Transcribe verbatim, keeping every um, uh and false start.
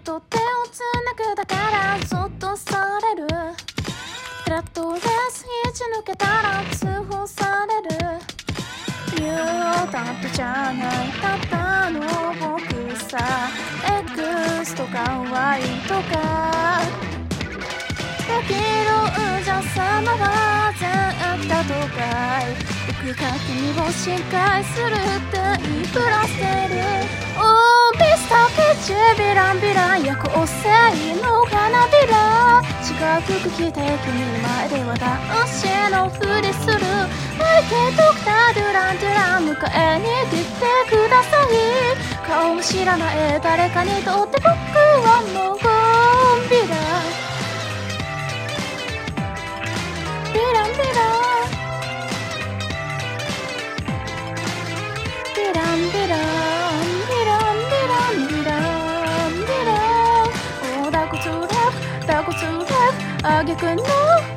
と手をつなぐだからそっとされる。フラットレス引き抜けたら通報される。言うだってじゃないただの僕さ。 X とか Y とかできるんじゃ様は全だとかい。僕が君を信頼するって言いふらせる。おーミスターケチビランビラン夜行性の花びら。違う服着て君の前では男子のふりする。マイケドクタードゥランドゥラン迎えに来てください。顔も知らない誰かにとって僕はもうビランビランビランビランビランビランビランビランビラン。おだこつれだこつれあげくの